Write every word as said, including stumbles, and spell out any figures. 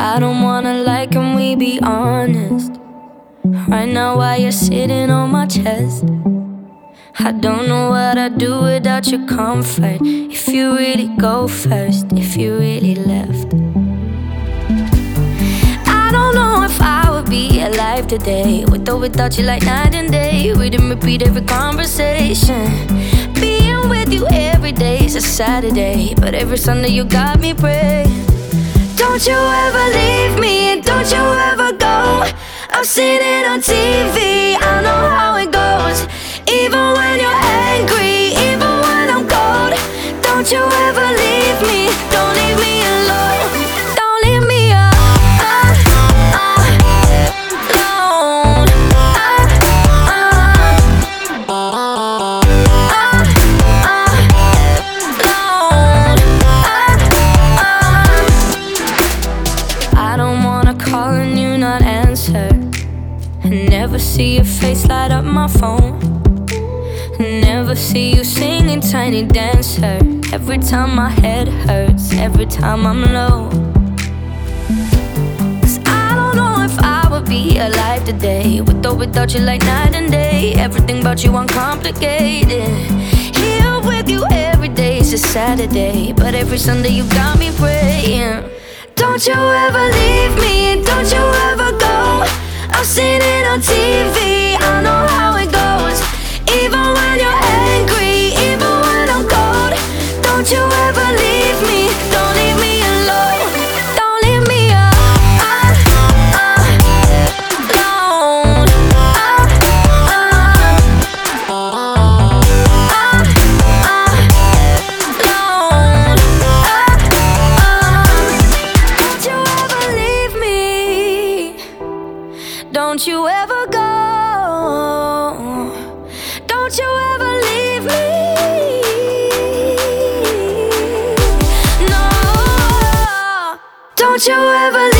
I don't wanna lie, can we be honest? Right now while you're sitting on my chest, I don't know what I'd do without your comfort. If you really go first, if you really left, I don't know if I would be alive today, with or without you, like night and day. We didn't repeat every conversation. Being with you every day is a Saturday, but every Sunday you got me praying. Don't you ever leave me, don't you ever go. I've seen it on T V, I know how it goes. Even when you're angry, even when I'm cold, don't you ever leave me, don't leave me alone. Don't leave me alone. I don't wanna call and you not answer, never see your face light up my phone, never see you singing Tiny Dancer. Every time my head hurts, every time I'm low. Cause I don't know if I would be alive today, with or without you, like night and day. Everything about you uncomplicated. Here with you every day is a Saturday, but every Sunday you got me praying. Don't you ever leave me, don't you ever go. I've seen it on T V, I know how it goes. Even when you're angry, even when I'm cold, don't you ever leave me, don't leave me alone. Don't leave me alone. Don't you ever leave me, don't you ever go. Don't you ever leave me. No. Don't you ever